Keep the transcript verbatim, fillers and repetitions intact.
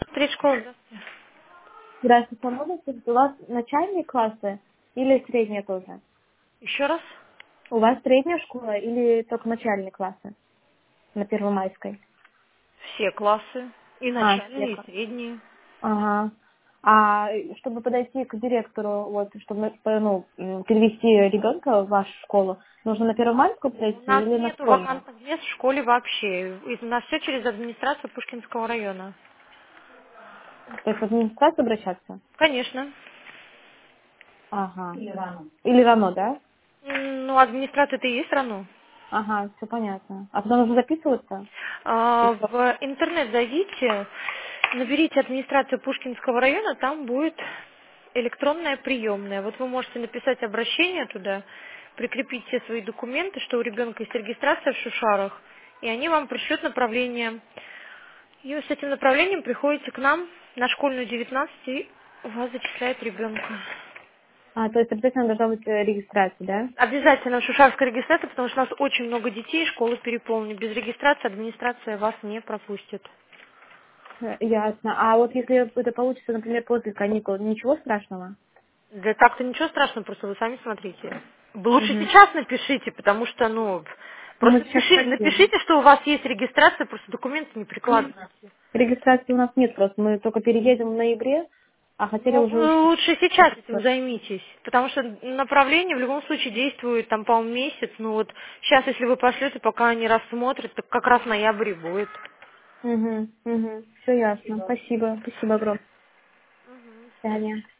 Три школы, да? Здравствуйте, а можно спросить, у вас начальные классы или средние тоже? Еще раз? У вас средняя школа или только начальные классы на Первомайской? Все классы. И А, все начальные, и классы. средние. Ага. А чтобы подойти к директору, вот, чтобы ну, м, перевести ребенка в вашу школу, нужно на Первомайскую У подойти нас или на нет школьную? вакантных мест в школе вообще. И у нас все через администрацию Пушкинского района. То есть в администрацию обращаться? Конечно. Ага. Или рано. Или рано, да? М, Ну, администрация-то и есть равно. Ага, все понятно. А потом нужно записываться? И А, что? В интернет зайдите, наберите администрацию Пушкинского района, там будет электронная приемная. Вот вы можете написать обращение туда, прикрепить все свои документы, что у ребенка есть регистрация в Шушарах, и они вам пришлют направление. И вы с этим направлением приходите к нам на школьную девятнадцать, и вас зачисляют ребенка. А, то есть обязательно должна быть э, регистрация, да? Обязательно шушарская регистрация, потому что у нас очень много детей, школы переполнены. Без регистрации администрация вас не пропустит. Э, Ясно. А вот если это получится, например, после каникул, ничего страшного? Да так-то ничего страшного, просто вы сами смотрите. Вы лучше Угу. сейчас напишите, потому что, ну, Ну, мы просто сейчас пиши- хотим. напишите, что у вас есть регистрация, просто документы не прикладывайте. Регистрации у нас нет просто. Мы только переедем в ноябре, а хотели Ну, уже вы учиться. лучше сейчас этим займитесь, потому что направление в любом случае действует, там, по-моему, месяц, ну вот сейчас, если вы пошлете, пока они рассмотрят, так как раз ноябрь и будет. Угу, угу. Все ясно. Спасибо. Спасибо огромное. До свидания.